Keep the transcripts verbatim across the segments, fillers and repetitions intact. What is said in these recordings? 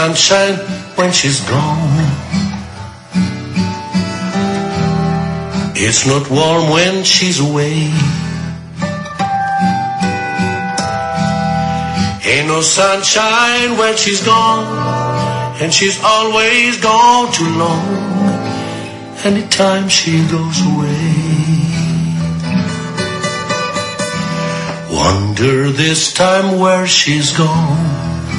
sunshine when she's gone. It's not warm when she's away. Ain't no sunshine when she's gone, and she's always gone too long. Anytime she goes away, wonder this time where she's gone.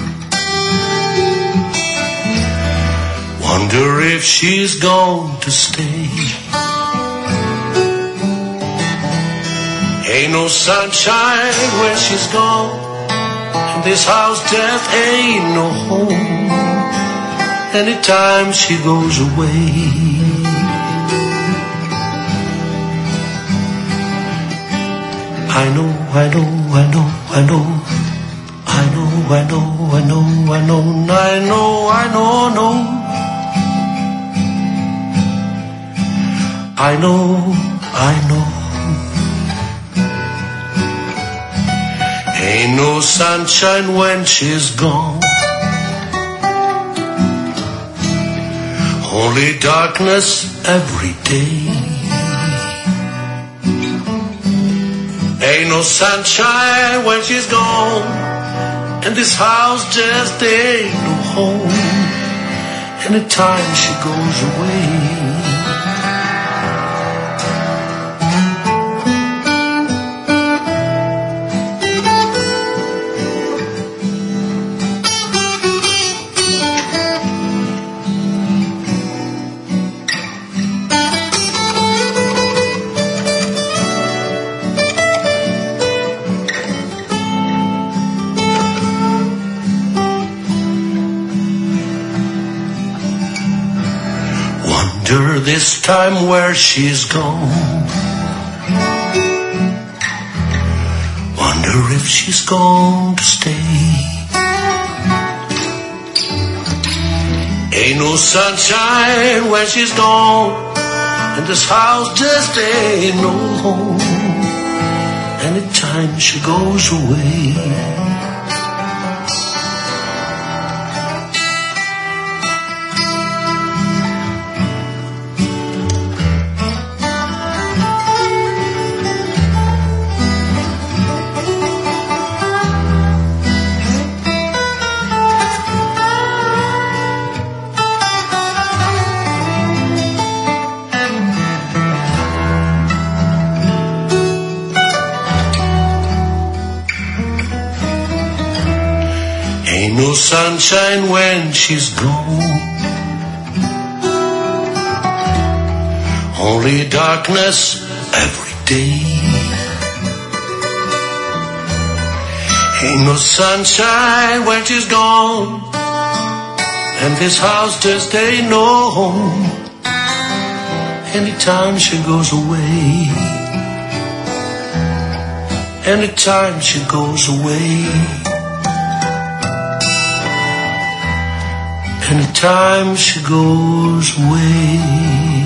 Wonder if she's gone to stay. Ain't no sunshine when she's gone, and this house just ain't no home. Anytime she goes away, I know, I know, I know, I know, I know, I know, I know, I know, I know, I know, know. I know, I know. Ain't no sunshine when she's gone. Only darkness every day. Ain't no sunshine when she's gone, and this house just ain't no home. Anytime she goes away, this time where she's gone. Wonder if she's gone to stay. Ain't no sunshine when she's gone, and this house just ain't no home. Anytime she goes away, no sunshine when she's gone. Only darkness every day. Ain't no sunshine when she's gone, and this house just ain't no home. Anytime she goes away, anytime she goes away, anytime she goes away.